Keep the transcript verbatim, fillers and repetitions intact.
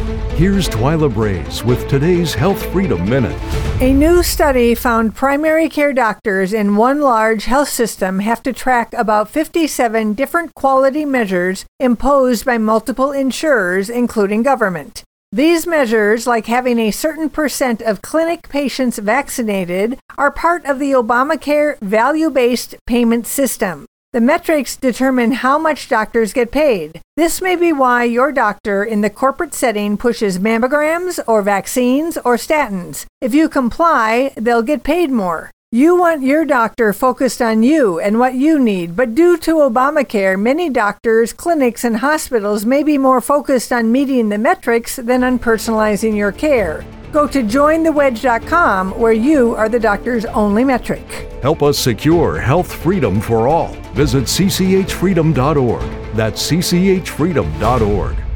Here's Twyla Braze with today's Health Freedom Minute. A new study found primary care doctors in one large health system have to track about fifty-seven different quality measures imposed by multiple insurers, including government. These measures, like having a certain percent of clinic patients vaccinated, are part of the Obamacare value-based payment system. The metrics determine how much doctors get paid. This may be why your doctor in the corporate setting pushes mammograms or vaccines or statins. If you comply, they'll get paid more. You want your doctor focused on you and what you need, but due to Obamacare, many doctors, clinics, and hospitals may be more focused on meeting the metrics than on personalizing your care. Go to join the wedge dot com, where you are the doctor's only metric. Help us secure health freedom for all. Visit c c h freedom dot org. That's c c h freedom dot org.